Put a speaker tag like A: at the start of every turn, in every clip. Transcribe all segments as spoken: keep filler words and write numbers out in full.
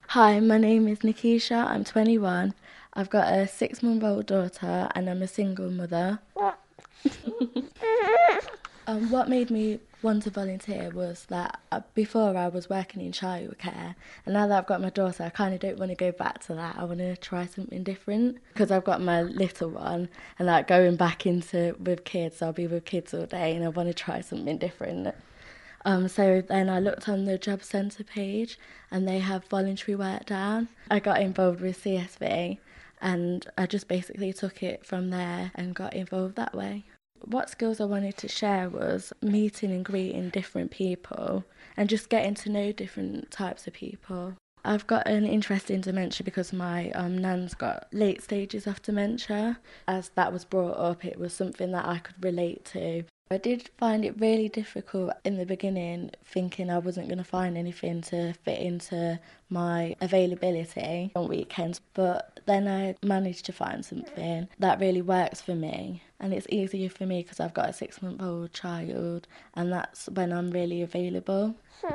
A: Hi, my name is Nikisha. I'm twenty-one. I've got a six month old daughter and I'm a single mother. Um, what made me want to volunteer was that uh, before I was working in childcare, and now that I've got my daughter, I kind of don't want to go back to that. I want to try something different because I've got my little one, and like going back into with kids, I'll be with kids all day, and I want to try something different. Um, so then I looked on the job centre page, and they have voluntary work down. I got involved with C S V, and I just basically took it from there and got involved that way. What skills I wanted to share was meeting and greeting different people and just getting to know different types of people. I've got an interest in dementia because my um, nan's got late stages of dementia. As that was brought up, it was something that I could relate to. I did find it really difficult in the beginning, thinking I wasn't going to find anything to fit into my availability on weekends, but then I managed to find something that really works for me. And it's easier for me because I've got a six month old child, and that's when I'm really available.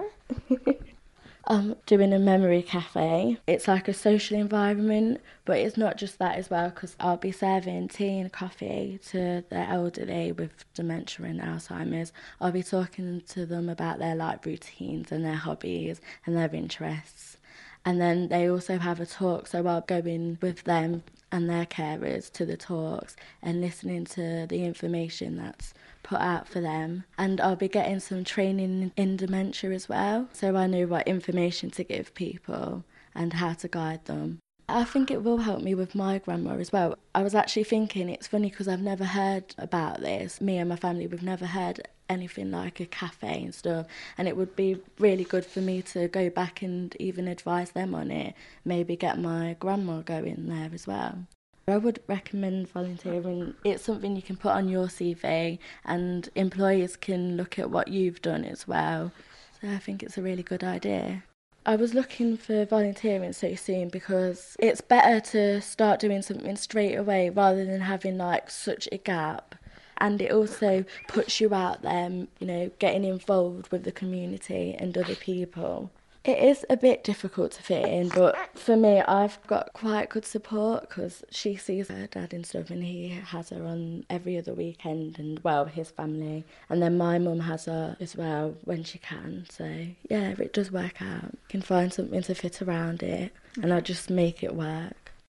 A: I'm doing a memory cafe. It's like a social environment, but it's not just that as well because I'll be serving tea and coffee to the elderly with dementia and Alzheimer's. I'll be talking to them about their like routines and their hobbies and their interests. And then they also have a talk, so I'll go in with them and their carers to the talks and listening to the information that's put out for them. And I'll be getting some training in dementia as well, so I know what information to give people and how to guide them. I think it will help me with my grandma as well. I was actually thinking, it's funny because I've never heard about this. Me and my family, we've never heard anything like a cafe and stuff, and it would be really good for me to go back and even advise them on it, maybe get my grandma going there as well. I would recommend volunteering. It's something you can put on your C V and employers can look at what you've done as well. So I think it's a really good idea. I was looking for volunteering so soon because it's better to start doing something straight away rather than having like such a gap. And it also puts you out there, you know, getting involved with the community and other people. It is a bit difficult to fit in, but for me, I've got quite good support because she sees her dad and stuff, and he has her on every other weekend, and well, his family. And then my mum has her as well when she can. So yeah, it does work out. You can find something to fit around it, and I just make it work.